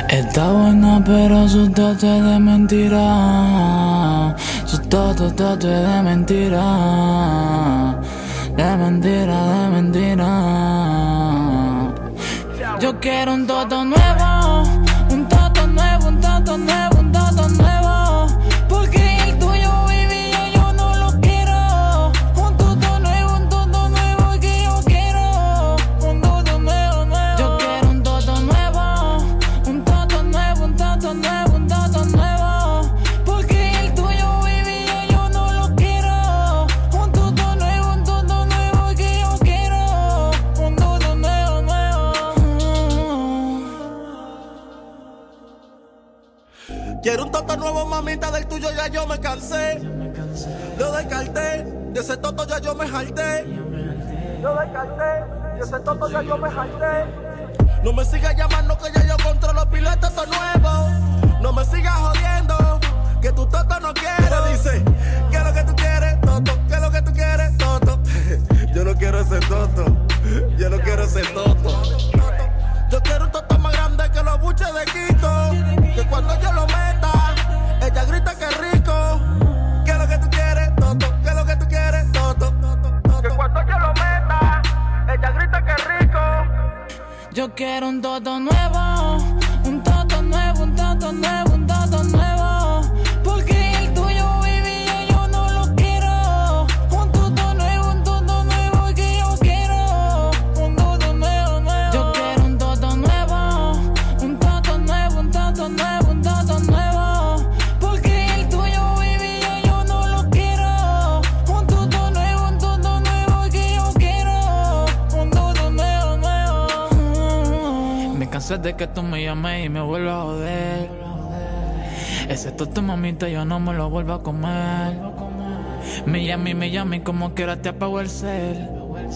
Está buena pero su toto es de mentira. Su toto es de mentira. De mentira, de mentira. Yo quiero un toto nuevo. Un toto nuevo, un toto nuevo, un toto nuevo. Porque el tuyo, baby, yo no lo quiero. Un toto nuevo que yo quiero. Un toto nuevo, nuevo. Yo quiero un toto nuevo. Un toto nuevo, un toto nuevo, un toto nuevo. Porque el tuyo, baby, yo no lo quiero. Un toto nuevo que yo quiero. Un toto nuevo, nuevo. Quiero un toto nuevo, mamita, del tuyo ya yo me cansé. Lo descarté, de ese toto ya yo me jalté. Lo descarté, de ese toto ya yo me jalté. No me sigas llamando que ya yo controlo pila toto nuevo. No me sigas jodiendo, que tu toto no quiero. Dice, ¿qué es lo que tú quieres, toto? ¿Qué es lo que tú quieres, toto? Yo no quiero ese toto, yo no quiero ese toto. Yo quiero un toto más grande que los buches de Kiko. Que cuando yo lo meta, ella grita que rico. ¿Qué es lo que tú quieres, toto? ¿Qué es lo que tú quieres, toto? Que cuando yo lo meta, ella grita que rico. Yo quiero un toto nuevo. Un toto nuevo, un toto nuevo, un toto nuevo. Porque el tuyo, baby, yo no lo quiero. Un toto nuevo que yo quiero. Un toto nuevo, nuevo. Yo quiero un toto nuevo. Un toto nuevo, un toto nuevo, un toto nuevo. Porque el tuyo, baby, yo no lo quiero. Un toto nuevo que yo quiero. Un toto nuevo, nuevo. Me cansé de que tú me llames y me vuelvas a joder. Ese toto, mamita, yo no me lo vuelvo a comer. Me llame y como quiera te apago el cel.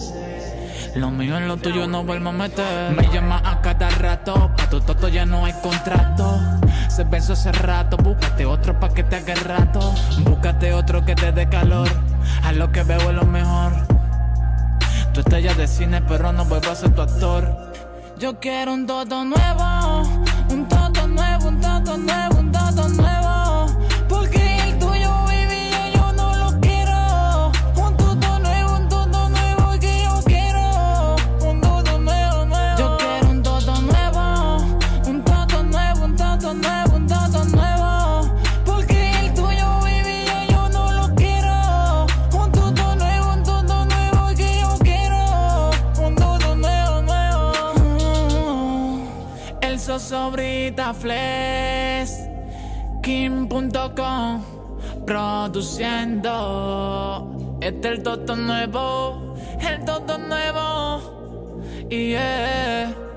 Lo mío en lo tuyo no vuelvo a meter. Me llama a cada rato, pa' tu toto ya no hay contrato. Se pensó hace rato, búscate otro pa' que te haga el rato. Búscate otro que te dé calor. A lo que veo es lo mejor. Tú estrella de cine, pero no vuelvo a ser tu actor. Yo quiero un toto nuevo. Un toto nuevo, un toto nuevo, un toto nuevo. Porque el tuyo, baby, yo no lo quiero. Un toto nuevo que yo quiero. Un toto nuevo, nuevo. Yo quiero un toto nuevo. Un toto nuevo, un toto nuevo, un toto nuevo. Porque el tuyo, baby, yo no lo quiero. Un toto nuevo que yo quiero. Un toto nuevo, nuevo. El Sosobrita Flex, Kim.com, produciendo. Este es el toto nuevo, yeah.